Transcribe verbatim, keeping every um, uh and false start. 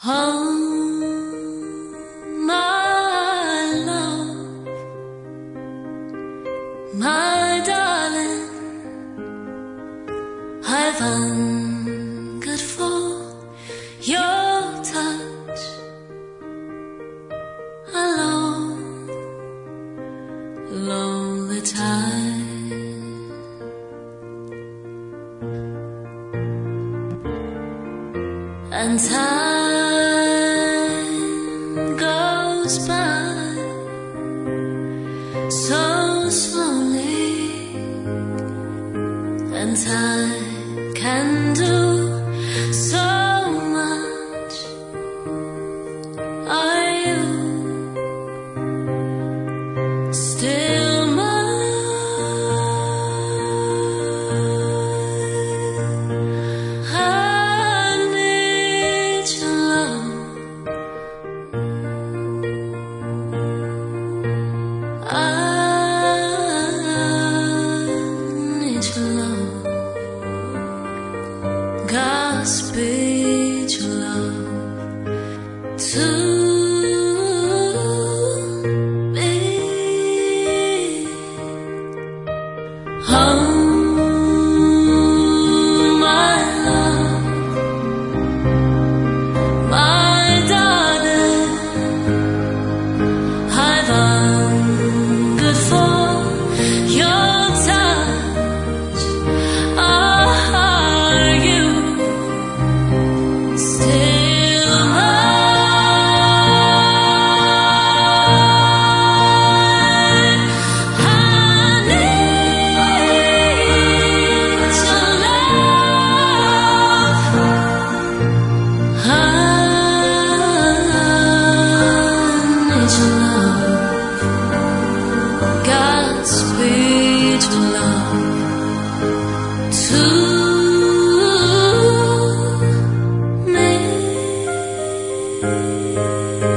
And time goes by so slowly, and time can do so much. Are you still mine? I need your love. I need your love. Godspeed your love to me. Oh, my love, my darling, I've hungered for your touch. Are you still mine? I need your love. I need your love. Godspeed your love to me.